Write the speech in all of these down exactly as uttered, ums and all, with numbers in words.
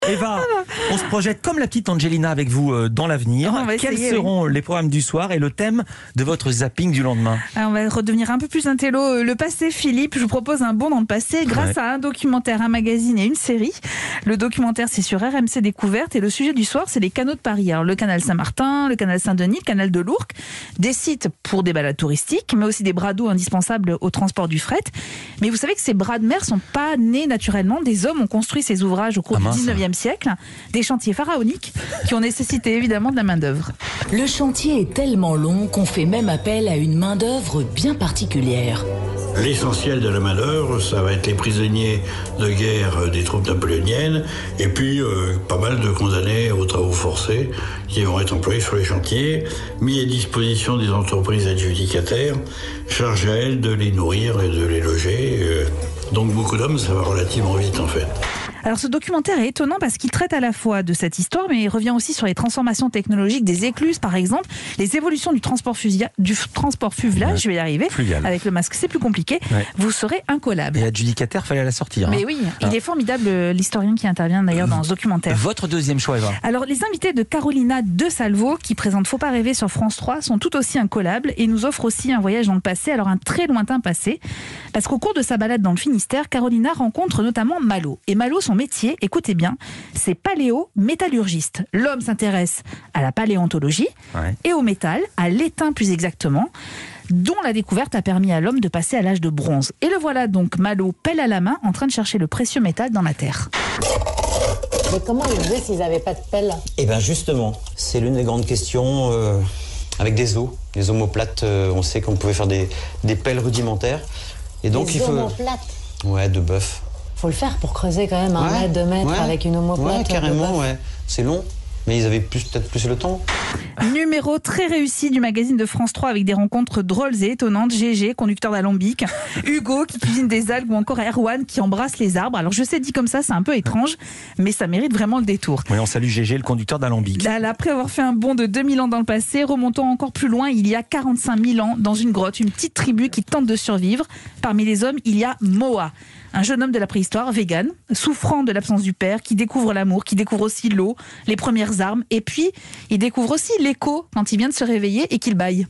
Eva, on se projette comme la petite Angelina avec vous euh, dans l'avenir. Quels essayer, seront oui. les programmes du soir et le thème de votre zapping du lendemain? Alors, on va redevenir un peu plus intello. Le passé, Philippe, je vous propose un bond dans le passé grâce ouais. à un documentaire, un magazine et une série. Le documentaire, c'est sur R M C Découverte et le sujet du soir, c'est les canaux de Paris. Alors, le canal Saint-Martin, le canal Saint-Denis, le canal de l'Ourcq, des sites pour des balades touristiques, mais aussi des bras d'eau indispensables au transport du fret. Mais vous savez que ces bras de mer sont pas nés naturellement. Des hommes ont construit ces ouvrages au cours ah, du dix-neuvième siècle, des chantiers pharaoniques qui ont nécessité évidemment de la main-d'œuvre. Le chantier est tellement long qu'on fait même appel à une main-d'œuvre bien particulière. L'essentiel de la main-d'œuvre, ça va être les prisonniers de guerre des troupes napoléoniennes et puis euh, pas mal de condamnés aux travaux forcés qui vont être employés sur les chantiers, mis à disposition des entreprises adjudicataires, charge à elles de les nourrir et de les loger. Euh, donc beaucoup d'hommes, ça va relativement vite en fait. Alors ce documentaire est étonnant parce qu'il traite à la fois de cette histoire, mais il revient aussi sur les transformations technologiques des écluses, par exemple, les évolutions du transport, fusia, du transport fluvial, ouais. je vais y arriver, Fluvial. Avec le masque c'est plus compliqué, ouais. vous serez incollable. Et adjudicataire, fallait la sortir. Mais hein. oui, ah. il est formidable l'historien qui intervient d'ailleurs dans ce documentaire. Votre deuxième choix, Eva? Alors les invités de Carolina de Salvo, qui présente Faut pas rêver sur France trois, sont tout aussi incollables et nous offrent aussi un voyage dans le passé, alors un très lointain passé, parce qu'au cours de sa balade dans le Finistère, Carolina rencontre notamment Malo. Et Malo, son métier, écoutez bien, c'est paléo-métallurgiste. L'homme s'intéresse à la paléontologie ouais. et au métal, à l'étain plus exactement, dont la découverte a permis à l'homme de passer à l'âge de bronze. Et le voilà donc, Malo, pelle à la main, en train de chercher le précieux métal dans la terre. Mais comment ils faisaient s'ils n'avaient pas de pelle? Eh bien justement, c'est l'une des grandes questions euh, avec des os. Les omoplates, euh, on sait qu'on pouvait faire des, des pelles rudimentaires. Et donc des il faut... omoplates? Ouais, de bœuf. Faut le faire pour creuser quand même un ouais, mètre, deux mètres ouais, avec une omoplate. Ouais, carrément, ouais. C'est long, mais ils avaient plus, peut-être plus le temps. Numéro très réussi du magazine de France trois avec des rencontres drôles et étonnantes. Gégé, conducteur d'alambic, Hugo qui cuisine des algues ou encore Erwan qui embrasse les arbres. Alors je sais, dit comme ça, c'est un peu étrange, mais ça mérite vraiment le détour. Oui, on salue Gégé, le conducteur d'alambic. Là, après avoir fait un bond de deux mille ans dans le passé, remontons encore plus loin, il y a quarante-cinq mille ans, dans une grotte, une petite tribu qui tente de survivre. Parmi les hommes, il y a Moa. Un jeune homme de la préhistoire, vegan, souffrant de l'absence du père, qui découvre l'amour, qui découvre aussi l'eau, les premières armes, et puis il découvre aussi l'écho quand il vient de se réveiller et qu'il bâille.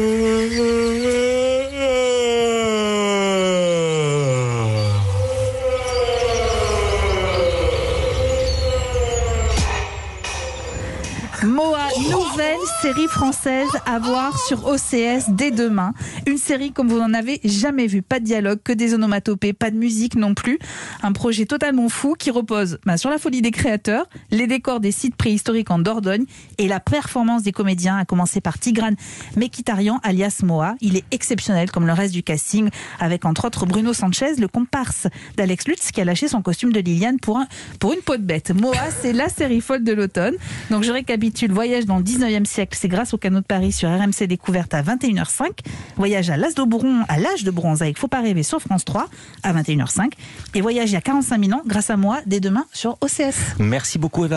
Moa, nouvelle série française à voir sur O C S dès demain. Une série comme vous n'en avez jamais vu. Pas de dialogue, que des onomatopées, pas de musique non plus. Un projet totalement fou qui repose bah, sur la folie des créateurs, les décors des sites préhistoriques en Dordogne et la performance des comédiens, à commencer par Tigran Mekitarian alias Moa. Il est exceptionnel comme le reste du casting, avec entre autres Bruno Sanchez, le comparse d'Alex Lutz qui a lâché son costume de Liliane pour, un, pour une peau de bête. Moa, c'est la série folle de l'automne. Donc je récapitule. Le voyage dans le dix-neuvième siècle, c'est grâce au canaux de Paris sur R M C Découverte à vingt et une heures cinq. Voyage à l'âge de bronze, à l'âge de bronze avec Faut pas rêver sur France trois à vingt et une heures cinq. Et voyage il y a quarante-cinq mille ans grâce à moi dès demain sur O C S. Merci beaucoup Eva.